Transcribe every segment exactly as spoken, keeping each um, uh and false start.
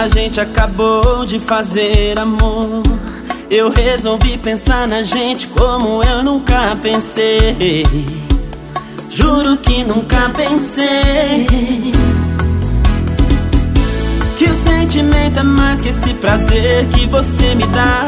a gente acabou de fazer amor, eu resolvi pensar na gente como eu nunca pensei. Juro que nunca pensei que o sentimento é mais que esse prazer que você me dá.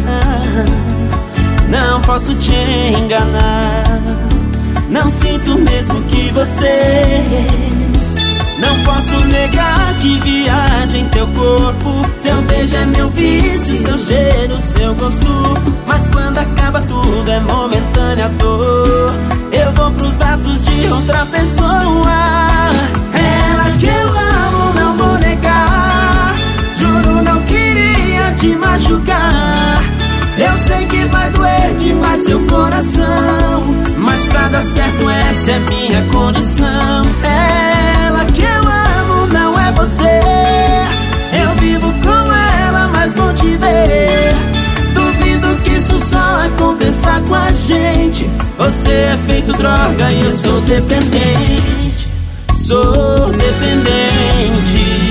Não posso te enganar, não sinto mesmo que você. Não posso negar que viaja em teu corpo. Seu beijo é meu vício, seu cheiro, seu gosto. Mas quando acaba tudo é momentânea dor. Eu vou pros braços de outra pessoa. Ela que eu amo, não vou negar. Juro, não queria te machucar. Eu sei que vai doer demais seu coração, mas pra dar certo essa é minha condição. Ela que eu amo não é você. Eu vivo com ela, mas vou te ver. Duvido que isso só aconteça com a gente. Você é feito droga e eu sou dependente. Sou dependente.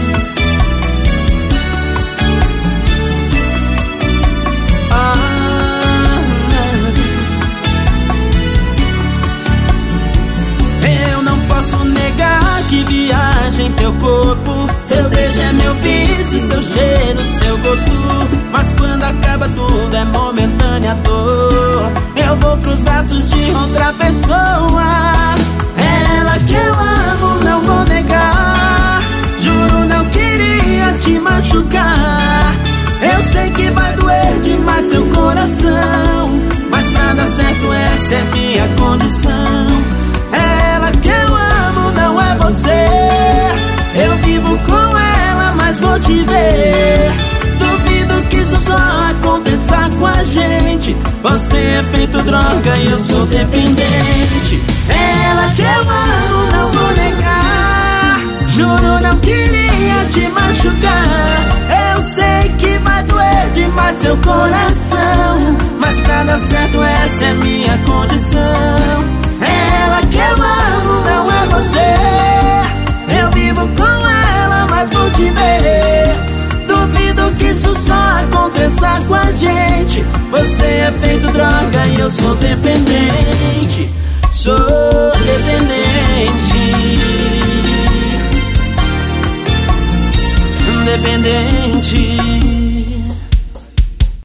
Que viaja em teu corpo. Seu beijo é meu vício, seu cheiro, seu gosto. Mas quando acaba tudo é momentânea dor. Eu vou pros braços de outra pessoa. Ela que eu amo, não vou negar. Juro, não queria te machucar. Eu sei que vai doer demais seu coração, mas pra dar certo essa é minha condição. Ela que eu amo não é você. Eu vivo com ela, mas vou te ver. Duvido que isso só aconteça com a gente. Você é feito droga e eu sou dependente. Ela que eu amo, não vou negar. Juro, não queria te machucar. Eu sei que vai doer demais seu coração, mas pra dar certo essa é minha condição. Ela que eu amo não é você. Eu vivo com ela, mas vou te ver. Duvido que isso só aconteça com a gente. Você é feito droga e eu sou dependente. Sou dependente. Dependente.